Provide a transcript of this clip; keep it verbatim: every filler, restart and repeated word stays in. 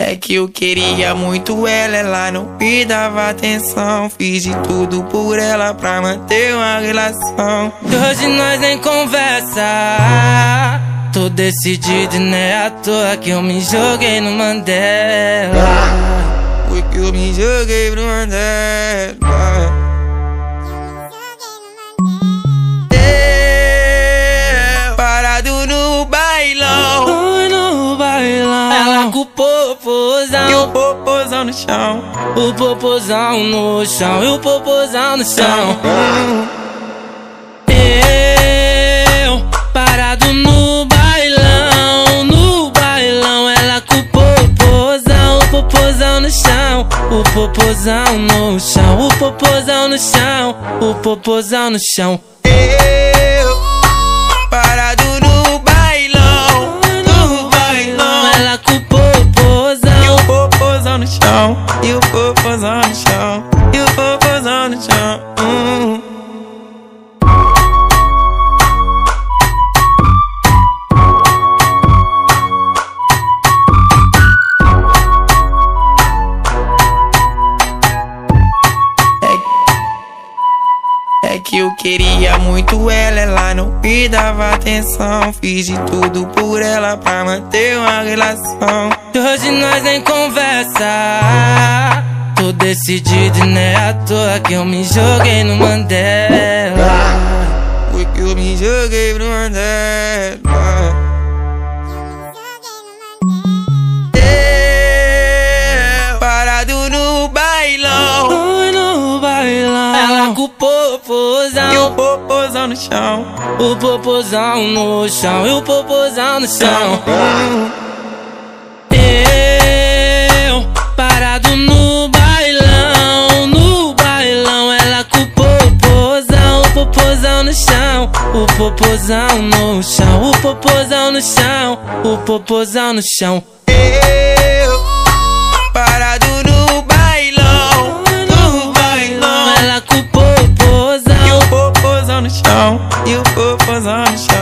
É que eu queria muito ela, ela não me dava atenção. Fiz de tudo por ela pra manter uma relação. E hoje nós nem conversa. Tô decidido e não é à toa que eu me joguei no Mandela. Foi que eu me joguei no Mandela. Eu, parado no bailão, Oi, no bailão. Ela com o popozão e o popozão no chão. O popozão no chão, e o popozão no chão. Eu, parado no bailão, no bailão. Ela com o popozão, o popozão no chão. O popozão no chão, o popozão no chão. O popozão no chão. Eu, parado no bailão, no bailão. Ela com o popozão, e o popozão no chão, e o popozão no chão, e o popozão no chão. Hum. É que eu queria muito ela, ela não me dava atenção. Fiz de tudo por ela pra manter uma relação. E hoje nós nem conversa. Tô decidido e não é à toa que eu me joguei no Mandela. Foi que eu me joguei no Mandela. Eu, parado no bailão, Oi, no bailão. Ela com o popozão e o popozão no chão. O popozão no chão, e o popozão no chão. Eu, parado no bailão, no bailão. Ela com o popozão, o popozão no chão. O popozão no chão, o popozão no chão. O popozão no chão. Eu, parado no bailão, no bailão. Ela com o popozão e o popozão no chão, e o popozão no chão.